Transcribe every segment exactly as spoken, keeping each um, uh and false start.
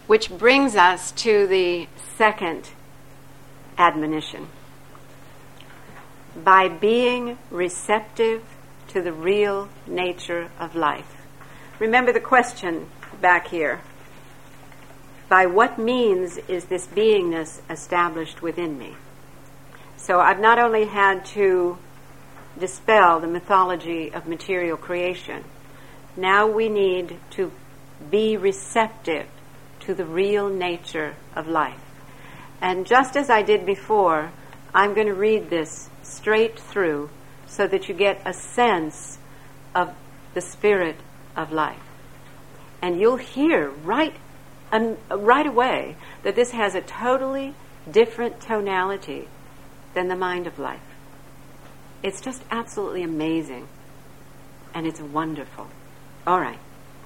Which brings us to the second admonition. By being receptive to the real nature of life. Remember the question back here. By what means is this beingness established within me? So I've not only had to dispel the mythology of material creation, now we need to be receptive to the real nature of life. And just as I did before, I'm going to read this straight through so that you get a sense of the spirit of life. And you'll hear right, um, right away that this has a totally different tonality than the mind of life. It's just absolutely amazing. And it's wonderful. All right.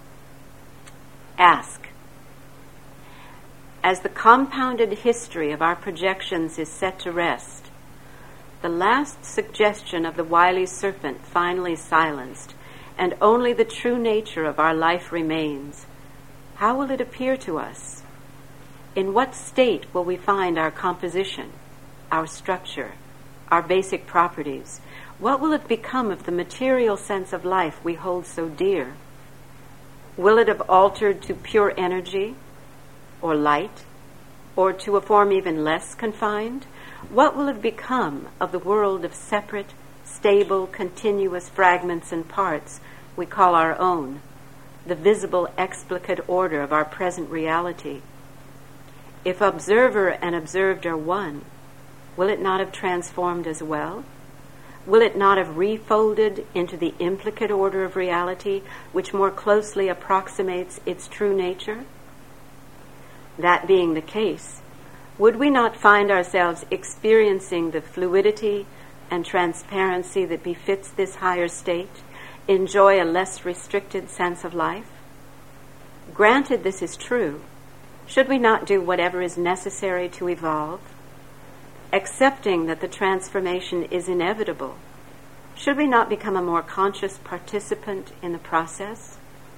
Ask. As the compounded history of our projections is set to rest, the last suggestion of the wily serpent finally silenced, and only the true nature of our life remains, how will it appear to us? In what state will we find our composition, our structure, our basic properties? What will it become of the material sense of life we hold so dear? Will it have altered to pure energy, or light, or to a form even less confined? What will have become of the world of separate, stable, continuous fragments and parts we call our own, the visible explicate order of our present reality? If observer and observed are one, will it not have transformed as well? Will it not have refolded into the implicate order of reality which more closely approximates its true nature? That being the case, would we not find ourselves experiencing the fluidity and transparency that befits this higher state, enjoy a less restricted sense of life? Granted this is true, should we not do whatever is necessary to evolve? Accepting that the transformation is inevitable, should we not become a more conscious participant in the process?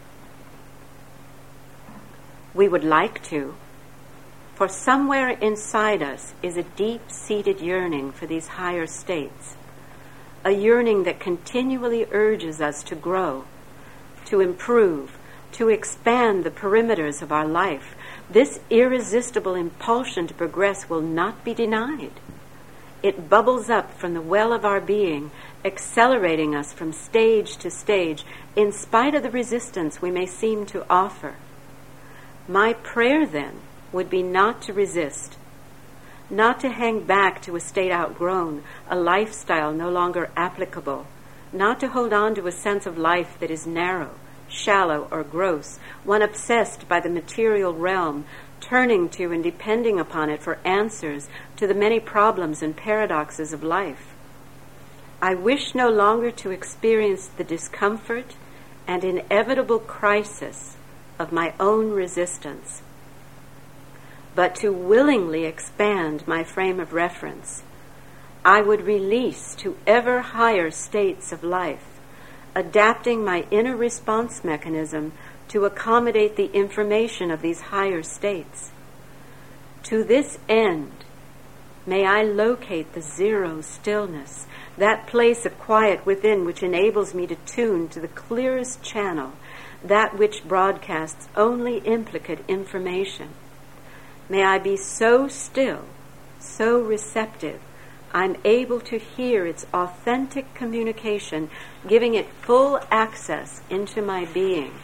We would like to, for somewhere inside us is a deep-seated yearning for these higher states, a yearning that continually urges us to grow, to improve, to expand the perimeters of our life. This irresistible impulsion to progress will not be denied. It bubbles up from the well of our being, accelerating us from stage to stage, in spite of the resistance we may seem to offer. My prayer, then, would be not to resist, not to hang back to a state outgrown, a lifestyle no longer applicable, not to hold on to a sense of life that is narrow, shallow, or gross, one obsessed by the material realm, turning to and depending upon it for answers to the many problems and paradoxes of life. I wish no longer to experience the discomfort and inevitable crisis of my own resistance, but to willingly expand my frame of reference. I would release to ever higher states of life, adapting my inner response mechanism to accommodate the information of these higher states. To this end, may I locate the zero stillness, that place of quiet within which enables me to tune to the clearest channel, that which broadcasts only implicate information. May I be so still, so receptive, I'm able to hear its authentic communication, giving it full access into my being.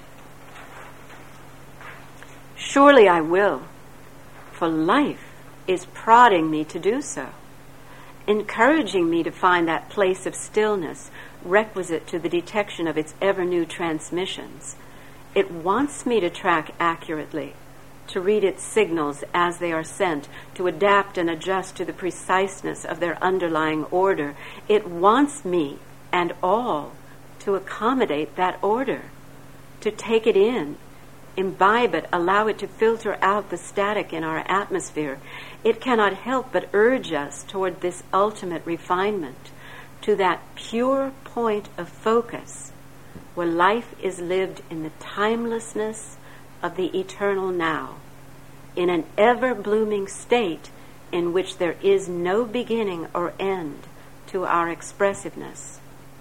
Surely I will, for life is prodding me to do so, encouraging me to find that place of stillness requisite to the detection of its ever-new transmissions. It wants me to track accurately, to read its signals as they are sent, to adapt and adjust to the preciseness of their underlying order. It wants me and all to accommodate that order, to take it in, imbibe it, allow it to filter out the static in our atmosphere. It cannot help but urge us toward this ultimate refinement, to that pure point of focus where life is lived in the timelessness of the eternal now, in an ever-blooming state in which there is no beginning or end to our expressiveness.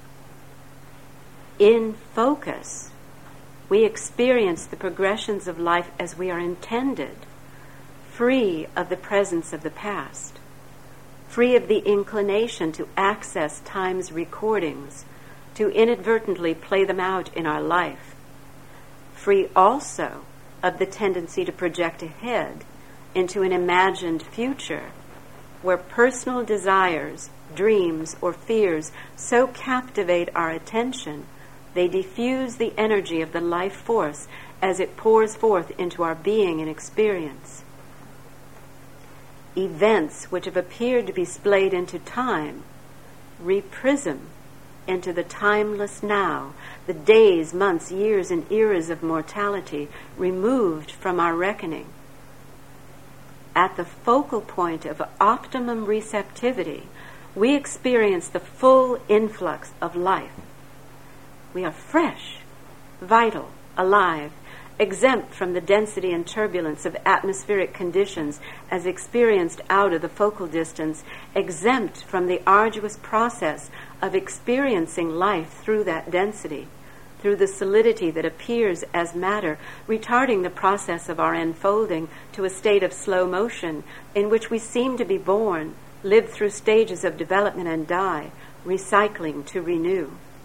In focus, we experience the progressions of life as we are intended, free of the presence of the past, free of the inclination to access time's recordings, to inadvertently play them out in our life, free also of the tendency to project ahead into an imagined future where personal desires, dreams, or fears so captivate our attention they diffuse the energy of the life force as it pours forth into our being and experience. Events which have appeared to be splayed into time reprism into the timeless now, the days, months, years, and eras of mortality removed from our reckoning. At the focal point of optimum receptivity, we experience the full influx of life. We are fresh, vital, alive, exempt from the density and turbulence of atmospheric conditions as experienced out of the focal distance, exempt from the arduous process of experiencing life through that density, through the solidity that appears as matter, retarding the process of our unfolding to a state of slow motion in which we seem to be born, live through stages of development and die, recycling to renew.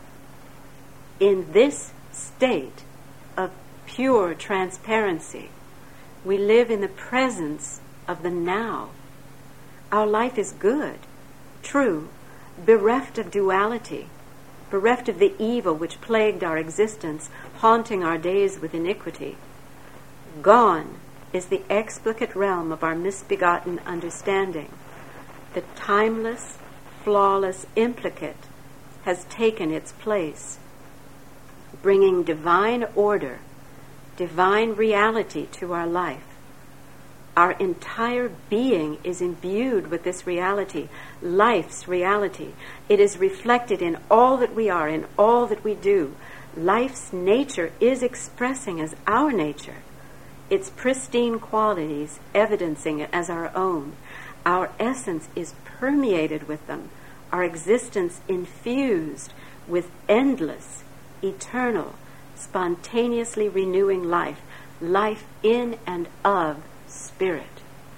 In this state of pure transparency, we live in the presence of the now. Our life is good, true, bereft of duality, bereft of the evil which plagued our existence, haunting our days with iniquity. Gone is the explicate realm of our misbegotten understanding. The timeless, flawless implicate has taken its place, bringing divine order, divine reality to our life. Our entire being is imbued with this reality, life's reality. It is reflected in all that we are, in all that we do. Life's nature is expressing as our nature, its pristine qualities evidencing it as our own. Our essence is permeated with them, our existence infused with endless, eternal, spontaneously renewing life, life in and of spirit.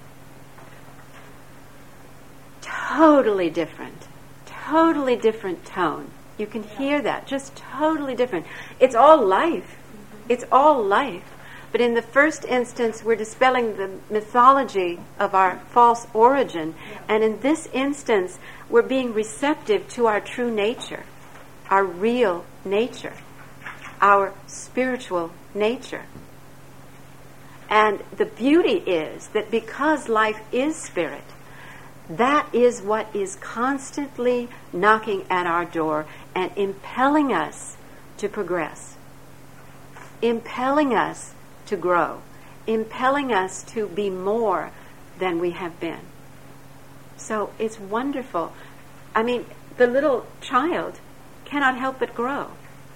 Totally different, totally different tone. You can hear that, just totally different. It's all life. It's all life. But in the first instance, we're dispelling the mythology of our false origin. And in this instance, we're being receptive to our true nature, our real nature, our spiritual nature. And the beauty is that because life is spirit, that is what is constantly knocking at our door and impelling us to progress, impelling us to grow, impelling us to be more than we have been. So it's wonderful. I mean, the little child cannot help but grow.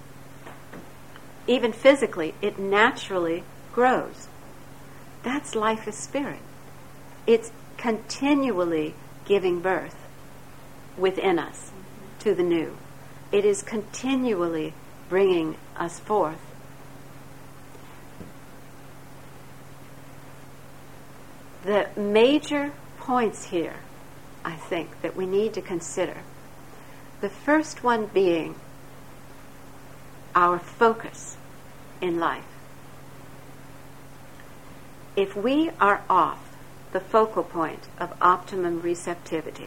Even physically, it naturally grows. That's life as spirit. It's continually giving birth within us to the new. It is continually bringing us forth. The major points here, I think, that we need to consider. The first one being our focus in life. If we are off the focal point of optimum receptivity,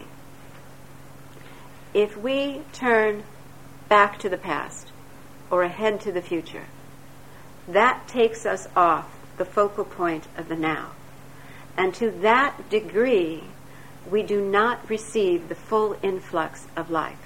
if we turn back to the past or ahead to the future, that takes us off the focal point of the now. And to that degree, we do not receive the full influx of life.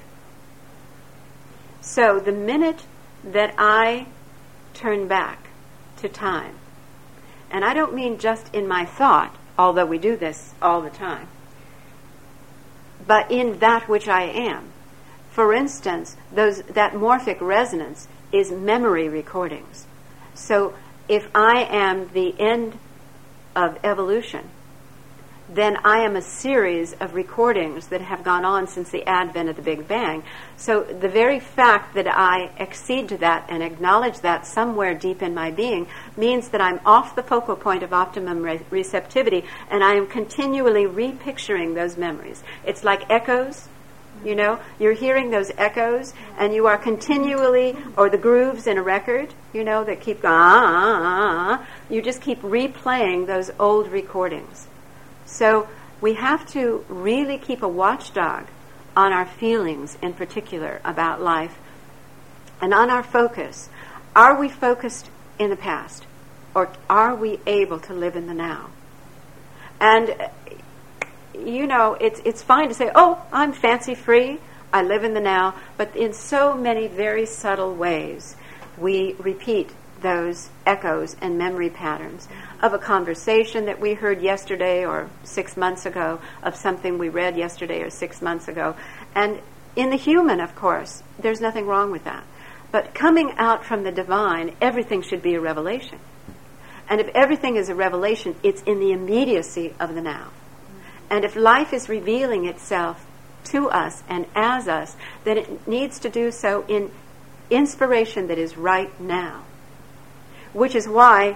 So the minute that I turn back to time, and I don't mean just in my thought, although we do this all the time, but in that which I am. For instance, those that morphic resonance is memory recordings. So if I am the end of evolution, then I am a series of recordings that have gone on since the advent of the Big Bang. So the very fact that I accede to that and acknowledge that somewhere deep in my being means that I'm off the focal point of optimum re- receptivity, and I am continually repicturing those memories. It's like echoes. You know, you're hearing those echoes, and you are continually, or the grooves in a record, you know, that keep going, ah, ah, ah, you just keep replaying those old recordings. So we have to really keep a watchdog on our feelings in particular about life and on our focus. Are we focused in the past, or are we able to live in the now? And you know, it's it's fine to say, oh, I'm fancy-free, I live in the now, but in so many very subtle ways, we repeat those echoes and memory patterns of a conversation that we heard yesterday or six months ago, of something we read yesterday or six months ago. And in the human, of course, there's nothing wrong with that. But coming out from the divine, everything should be a revelation. And if everything is a revelation, it's in the immediacy of the now. And if life is revealing itself to us and as us, then it needs to do so in inspiration that is right now. Which is why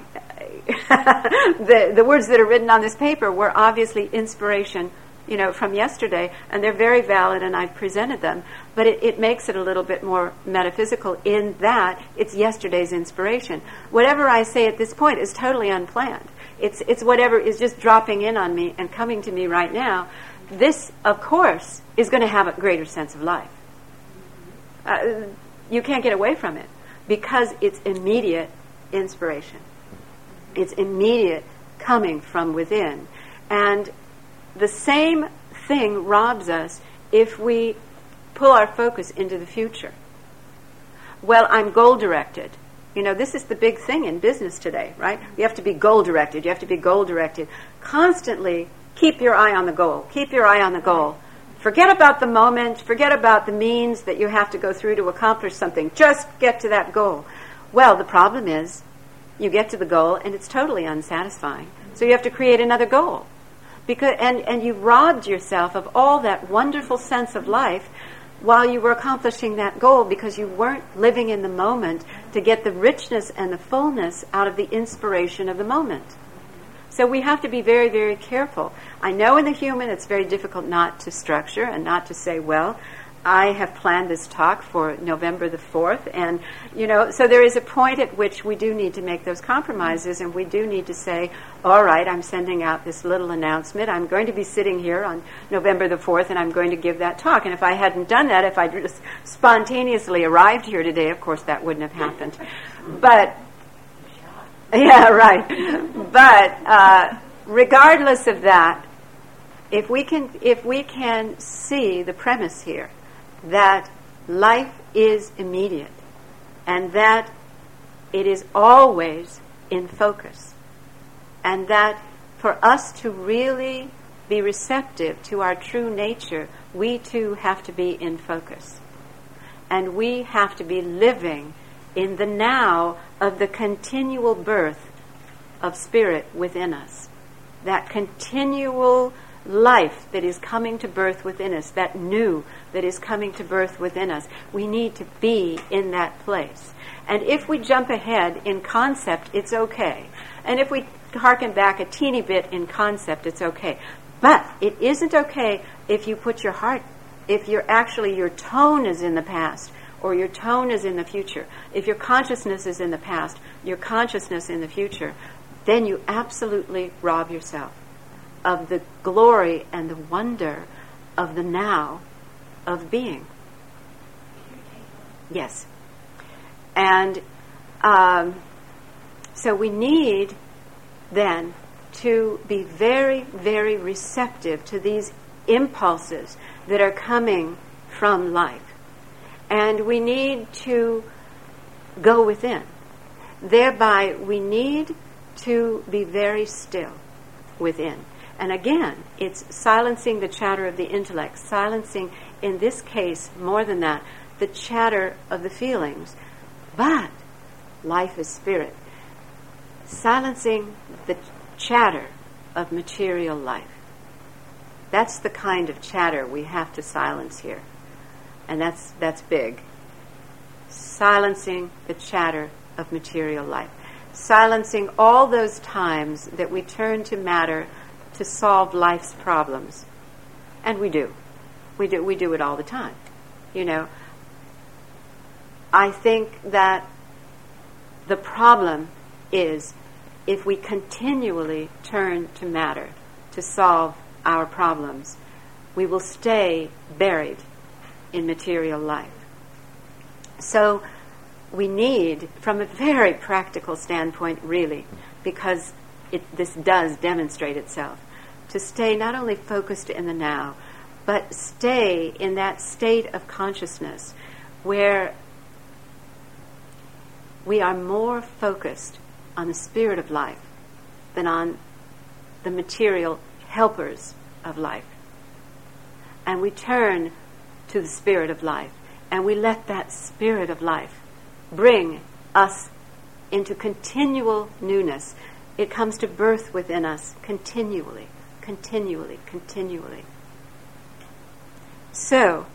the the words that are written on this paper were obviously inspiration, you know, from yesterday, and they're very valid, and I've presented them. But it, it makes it a little bit more metaphysical in that it's yesterday's inspiration. Whatever I say at this point is totally unplanned. It's it's whatever is just dropping in on me and coming to me right now. This, of course, is going to have a greater sense of life. Uh, you can't get away from it because it's immediate inspiration. It's immediate coming from within. And the same thing robs us if we pull our focus into the future. Well, I'm goal-directed. You know, this is the big thing in business today, right? You have to be goal-directed. You have to be goal-directed. Constantly keep your eye on the goal. Keep your eye on the goal. Forget about the moment. Forget about the means that you have to go through to accomplish something. Just get to that goal. Well, the problem is you get to the goal and it's totally unsatisfying. So you have to create another goal. Because and, and you robbed yourself of all that wonderful sense of life while you were accomplishing that goal because you weren't living in the moment to get the richness and the fullness out of the inspiration of the moment. So we have to be very, very careful. I know in the human it's very difficult not to structure and not to say, well, I have planned this talk for November the fourth, and, you know, so there is a point at which we do need to make those compromises, and we do need to say, all right, I'm sending out this little announcement. I'm going to be sitting here on November the fourth, and I'm going to give that talk. And if I hadn't done that, if I just spontaneously arrived here today, of course, that wouldn't have happened. But, yeah, right. But uh, regardless of that, if we can, if we can see the premise here, that life is immediate and that it is always in focus, and that for us to really be receptive to our true nature, we too have to be in focus. And we have to be living in the now of the continual birth of spirit within us. That continual life that is coming to birth within us, that new that is coming to birth within us. We need to be in that place. And if we jump ahead in concept, it's okay. And if we harken back a teeny bit in concept, it's okay. But it isn't okay if you put your heart, if you're actually, your tone is in the past, or your tone is in the future. If your consciousness is in the past, your consciousness in the future, then you absolutely rob yourself of the glory and the wonder of the now of being. Yes. And um, so we need then to be very, very receptive to these impulses that are coming from life. And we need to go within. Thereby, we need to be very still within. And again, it's silencing the chatter of the intellect, silencing, in this case, more than that, the chatter of the feelings. But life is spirit. Silencing the chatter of material life. That's the kind of chatter we have to silence here. And that's that's big. Silencing the chatter of material life. Silencing all those times that we turn to matter to solve life's problems. And we do. We do we do it all the time. You know, I think that the problem is if we continually turn to matter to solve our problems, we will stay buried in material life. So we need, from a very practical standpoint, really, because it, this does demonstrate itself, to stay not only focused in the now, but stay in that state of consciousness where we are more focused on the spirit of life than on the material helpers of life. And we turn to the spirit of life, and we let that spirit of life bring us into continual newness. It comes to birth within us continually, continually, continually. So,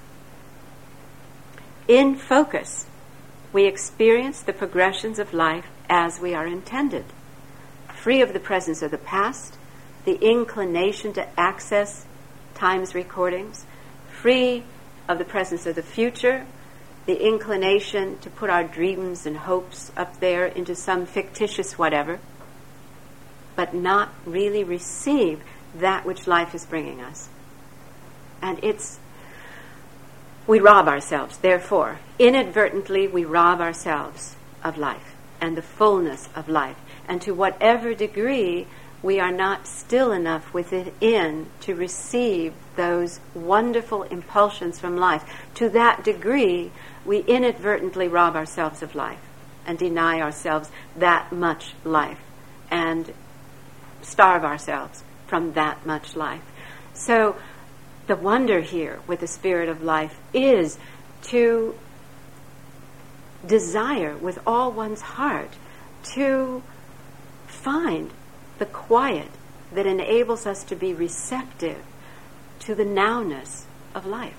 in focus, we experience the progressions of life as we are intended, free of the presence of the past, the inclination to access time's recordings, free of the presence of the future, the inclination to put our dreams and hopes up there into some fictitious whatever, but not really receive that which life is bringing us. And it's, we rob ourselves, therefore, inadvertently we rob ourselves of life and the fullness of life. And to whatever degree we are not still enough within to receive those wonderful impulsions from life, to that degree we inadvertently rob ourselves of life and deny ourselves that much life and starve ourselves from that much life. So the wonder here with the spirit of life is to desire with all one's heart to find the quiet that enables us to be receptive to the nowness of life.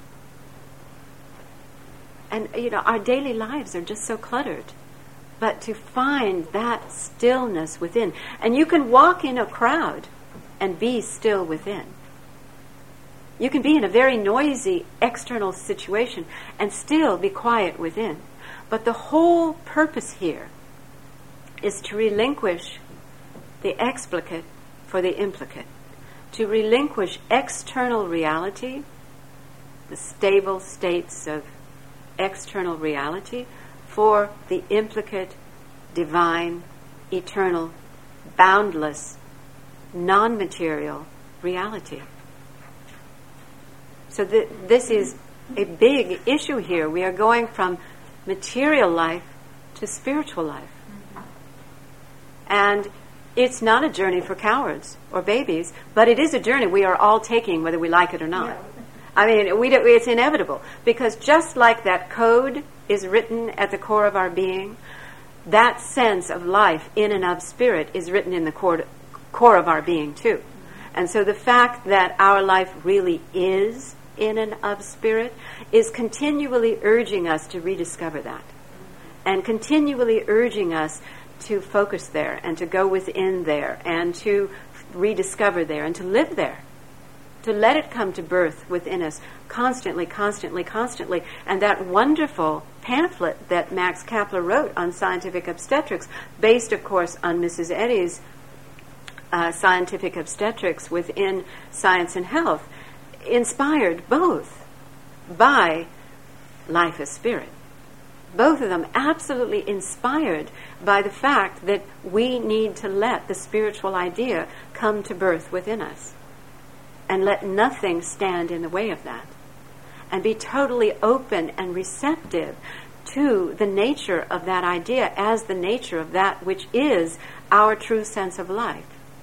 And, you know, our daily lives are just so cluttered. But to find that stillness within. And you can walk in a crowd and be still within. You can be in a very noisy external situation and still be quiet within. But the whole purpose here is to relinquish the explicate for the implicate, to relinquish external reality, the stable states of external reality, for the implicate, divine, eternal, boundless, non-material reality. So th- this is a big issue here. We are going from material life to spiritual life. And it's not a journey for cowards or babies, but it is a journey we are all taking whether we like it or not. Yeah. I mean, we don't, it's inevitable, because just like that code is written at the core of our being, that sense of life in and of spirit is written in the core, core of our being too. And so the fact that our life really is in and of spirit is continually urging us to rediscover that, and continually urging us to focus there and to go within there and to rediscover there and to live there, to let it come to birth within us constantly, constantly, constantly. And that wonderful pamphlet that Max Kapler wrote on scientific obstetrics, based, of course, on Missus Eddy's uh, scientific obstetrics within Science and Health, inspired both by Life as Spirit. Both of them absolutely inspired by the fact that we need to let the spiritual idea come to birth within us and let nothing stand in the way of that, and be totally open and receptive to the nature of that idea as the nature of that which is our true sense of life.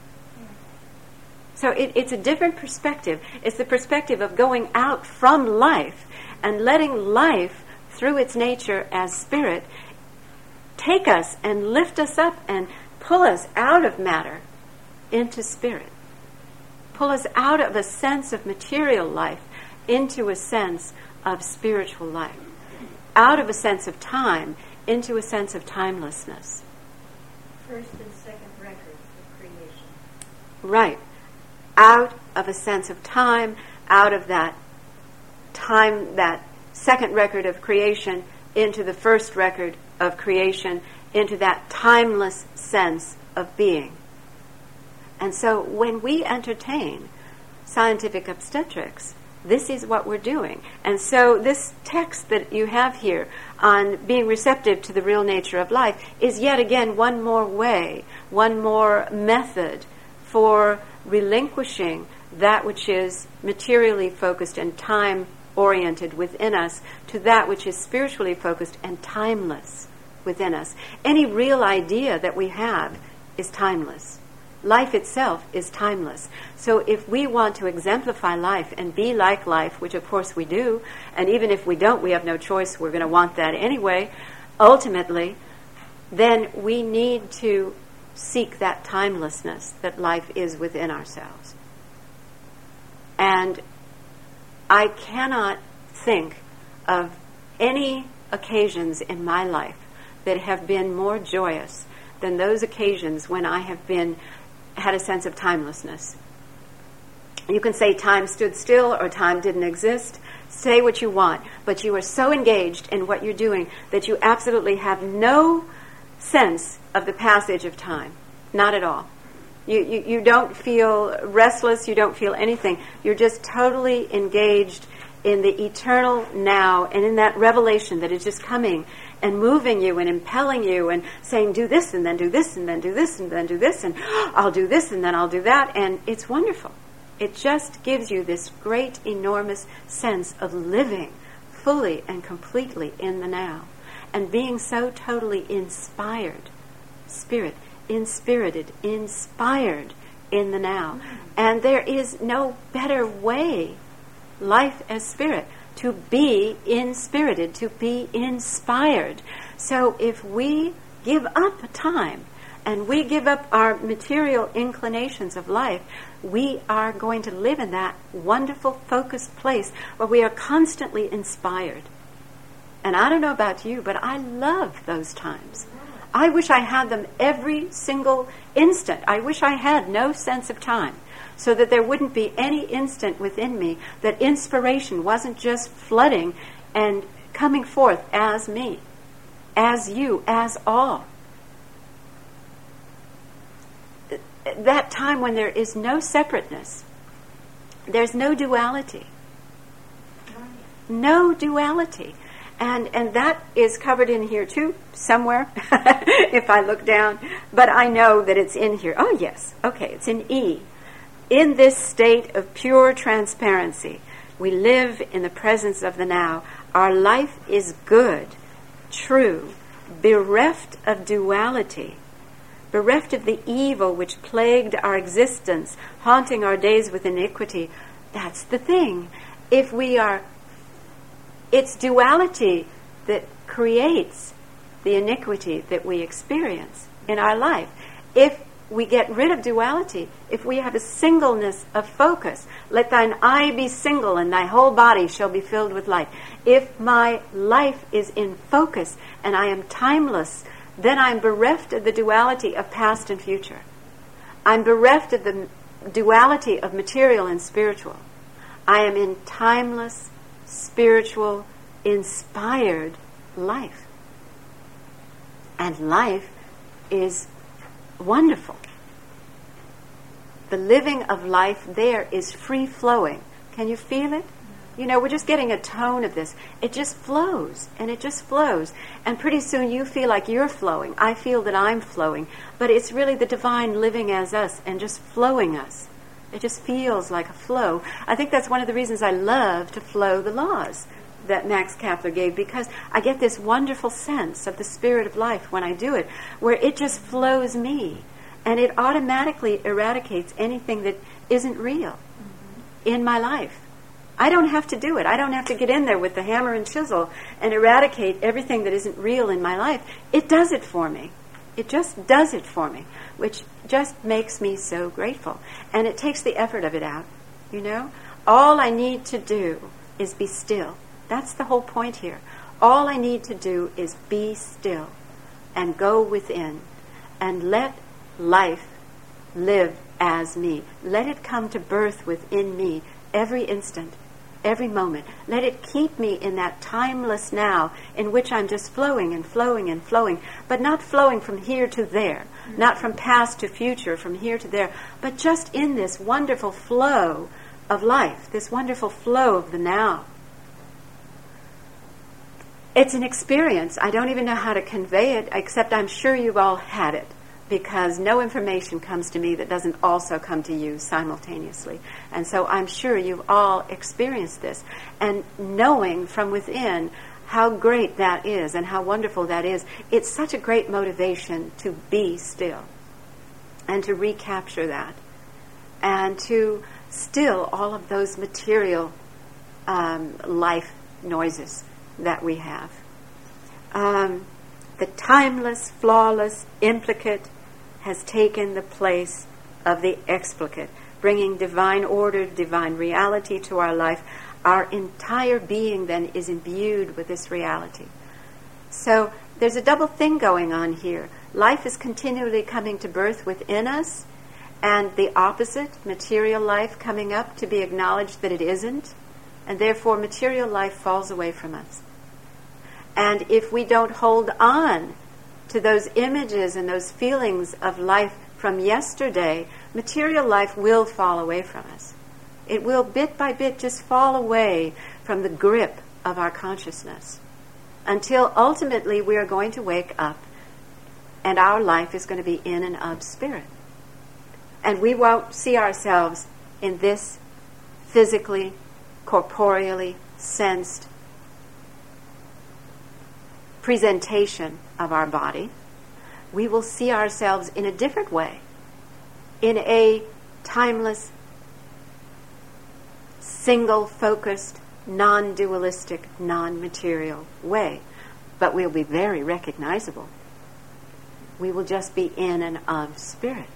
So it, it's a different perspective. It's the perspective of going out from life and letting life, through its nature as spirit, take us and lift us up and pull us out of matter into spirit. Pull us out of a sense of material life into a sense of spiritual life. Out of a sense of time into a sense of timelessness. First and second records of creation. Right. Out of a sense of time, out of that time, that second record of creation, into the first record of creation, into that timeless sense of being. And so when we entertain scientific obstetrics, this is what we're doing. And so this text that you have here on being receptive to the real nature of life is yet again one more way, one more method for relinquishing that which is materially focused and time-oriented within us to that which is spiritually focused and timeless within us. Any real idea that we have is timeless. Life itself is timeless. So if we want to exemplify life and be like life, which of course we do, and even if we don't, we have no choice, we're going to want that anyway, ultimately, then we need to seek that timelessness that life is within ourselves. And I cannot think of any occasions in my life that have been more joyous than those occasions when I have been had a sense of timelessness. You can say time stood still or time didn't exist. Say what you want, but you are so engaged in what you're doing that you absolutely have no sense of the passage of time. Not at all. You, you, you don't feel restless. You don't feel anything. You're just totally engaged in the eternal now and in that revelation that is just coming and moving you and impelling you and saying, do this and then do this and then do this and then do this and I'll do this and then I'll do that. And it's wonderful. It just gives you this great, enormous sense of living fully and completely in the now and being so totally inspired, spirit, inspirited, inspired in the now. And there is no better way, life as spirit, to be inspirited, to be inspired. So if we give up time and we give up our material inclinations of life, we are going to live in that wonderful focused place where we are constantly inspired. And I don't know about you, but I love those times. I wish I had them every single instant. I wish I had no sense of time, so that there wouldn't be any instant within me that inspiration wasn't just flooding and coming forth as me, as you, as all. That time when there is no separateness, there's no duality. No duality. And and that is covered in here too, somewhere, if I look down. But I know that it's in here. Oh, yes. Okay, it's in E. In this state of pure transparency, we live in the presence of the now. Our life is good, true, bereft of duality, bereft of the evil which plagued our existence, haunting our days with iniquity. That's the thing. If we are, it's duality that creates the iniquity that we experience in our life. If we get rid of duality, if we have a singleness of focus, let thine eye be single and thy whole body shall be filled with light. If my life is in focus and I am timeless, then I'm bereft of the duality of past and future. I'm bereft of the duality of material and spiritual. I am in timeless, spiritual, inspired life. And life is wonderful. The living of life there is free-flowing. Can you feel it? You know, we're just getting a tone of this. It just flows, and it just flows. And pretty soon you feel like you're flowing. I feel that I'm flowing. But it's really the divine living as us and just flowing us. It just feels like a flow. I think that's one of the reasons I love to flow the laws that Max Kapler gave, because I get this wonderful sense of the spirit of life when I do it, where it just flows me, and it automatically eradicates anything that isn't real mm-hmm. in my life. I don't have to do it. I don't have to get in there with the hammer and chisel and eradicate everything that isn't real in my life. It does it for me. It just does it for me, which just makes me so grateful. And it takes the effort of it out, you know? All I need to do is be still. That's the whole point here. All I need to do is be still and go within and let life live as me. Let it come to birth within me every instant, every moment. Let it keep me in that timeless now in which I'm just flowing and flowing and flowing, but not flowing from here to there, mm-hmm. not from past to future, from here to there, but just in this wonderful flow of life, this wonderful flow of the now. It's an experience. I don't even know how to convey it, except I'm sure you've all had it, because no information comes to me that doesn't also come to you simultaneously. And so I'm sure you've all experienced this. And knowing from within how great that is and how wonderful that is, it's such a great motivation to be still and to recapture that and to still all of those material um, life noises that we have. Um, the timeless, flawless, implicate has taken the place of the explicate, bringing divine order, divine reality to our life. Our entire being then is imbued with this reality. So there's a double thing going on here. Life is continually coming to birth within us, and the opposite, material life, coming up to be acknowledged that it isn't, and therefore material life falls away from us. And if we don't hold on to those images and those feelings of life from yesterday, material life will fall away from us. It will bit by bit just fall away from the grip of our consciousness until ultimately we are going to wake up and our life is going to be in and of spirit. And we won't see ourselves in this physically, corporeally sensed presentation of our body. We will see ourselves in a different way, in a timeless, single-focused, non-dualistic, non-material way. But we'll be very recognizable. We will just be in and of spirit.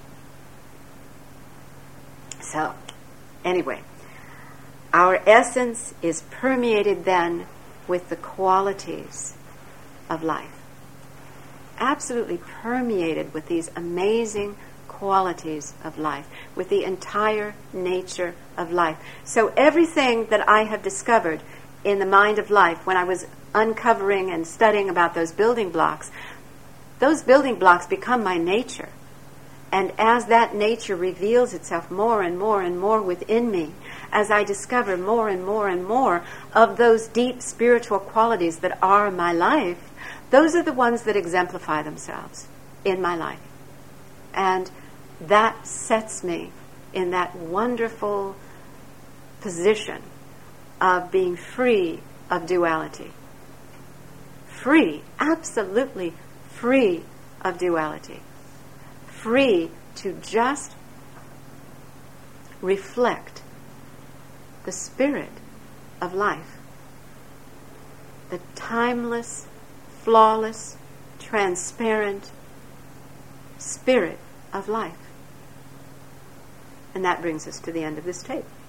So, anyway, our essence is permeated then with the qualities of life. Absolutely permeated with these amazing qualities of life, with the entire nature of life. So everything that I have discovered in the mind of life when I was uncovering and studying about those building blocks, those building blocks become my nature. And as that nature reveals itself more and more and more within me, as I discover more and more and more of those deep spiritual qualities that are my life, those are the ones that exemplify themselves in my life. And that sets me in that wonderful position of being free of duality. Free, absolutely free of duality. Free to just reflect the spirit of life. The timeless, flawless, transparent spirit of life. And that brings us to the end of this tape.